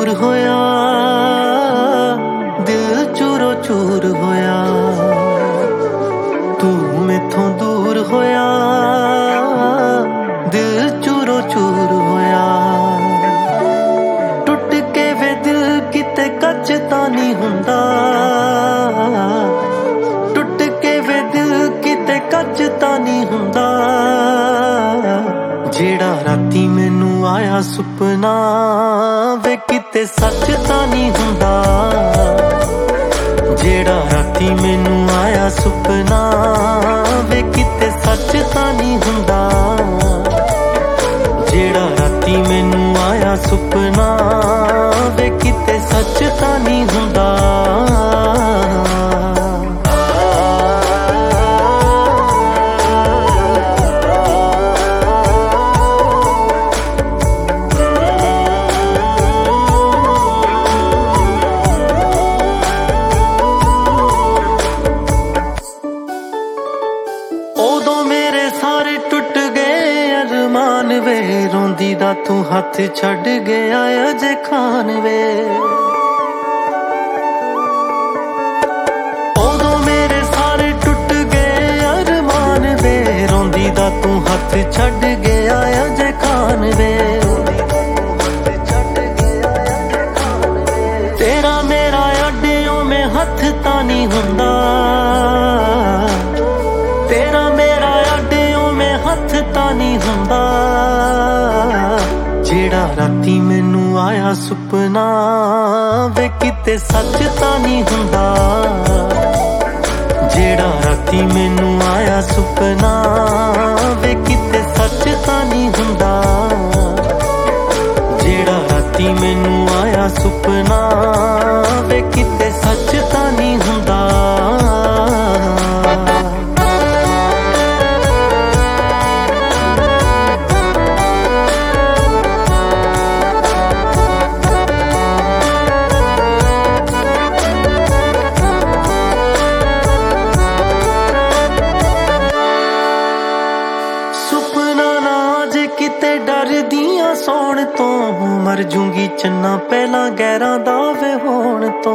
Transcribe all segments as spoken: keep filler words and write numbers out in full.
दूर होया, दिल चूरो चूर होया। तू मैथों दूर होया, दिल चूरो चूर होया। टुट के वे दिल किते कच तां नहीं हुंदा, टुट के वे दिल किते कच तां नहीं हुंदा। जेड़ा राती मैनू आया सुपना वे किते सच तां नहीं हुंदा। जेड़ा राती मैनू आया सुपना वे किते सच तां नहीं हुंदा। जेड़ा राती मैनू आया सुपना वे किते सच तां नहीं हुंदा। उदों मेरे सारे टुट गए अरमान वे, रोंदी दा तू हथ छड़ गया अजे खान वे। उदों मेरे सारे टुट गए अरमान वे, रोंदी दा तू हथ छड़ गया अजे खान वे। तेरा मेरा अड्डियों में हथ तां नहीं हुंदा, तेरा मेरा अड्डियों में हथ तां नहीं हुंदा। जेड़ा राती मैनू आया सुपना वे किते सच तां नहीं हुंदा। जेड़ा राती मैनू आया सुपना वे किते सच तां नहीं हुंदा। जेड़ा राती मैनू आया सुपना वे किते सच तां नहीं हुंदा। किते डर दियां सौण तो मर जूंगी चन्ना पहला गैरां दा वे होण तो।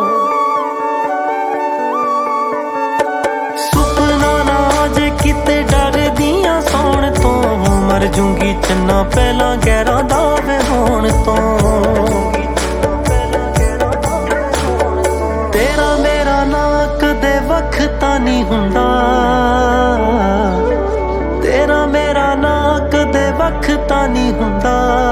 सुपना ना जे किते डर दियां सौण तो मर जूंगी चन्ना पहला गैरां दा वे होण तो। तेरा मेरा ना कदे वख तां नहीं हुंदा, तेरा मेरा ना कदे वख तां नहीं हुंदा।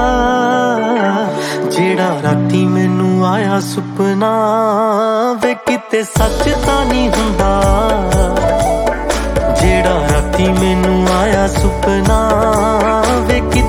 जेड़ा राती मैनू आया सुपना वे किते सच तां नहीं हुंदा। जेड़ा राती मैनू आया सुपना वे